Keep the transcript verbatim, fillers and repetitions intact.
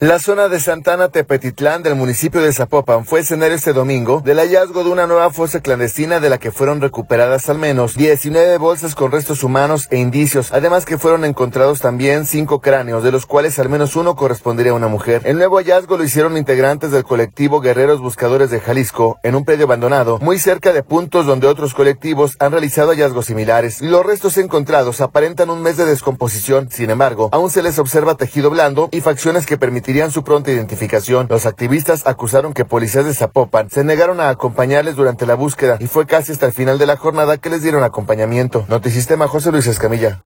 La zona de Santana Tepetitlán del municipio de Zapopan fue escenario este domingo del hallazgo de una nueva fosa clandestina de la que fueron recuperadas al menos diecinueve bolsas con restos humanos e indicios, además que fueron encontrados también cinco cráneos, de los cuales al menos uno correspondería a una mujer. El nuevo hallazgo lo hicieron integrantes del colectivo Guerreros Buscadores de Jalisco en un predio abandonado, muy cerca de puntos donde otros colectivos han realizado hallazgos similares. Los restos encontrados aparentan un mes de descomposición, sin embargo, aún se les observa tejido blando y facciones que permitirían su pronta identificación. Los activistas acusaron que policías de Zapopan se negaron a acompañarles durante la búsqueda y fue casi hasta el final de la jornada que les dieron acompañamiento. Notisistema, José Luis Escamilla.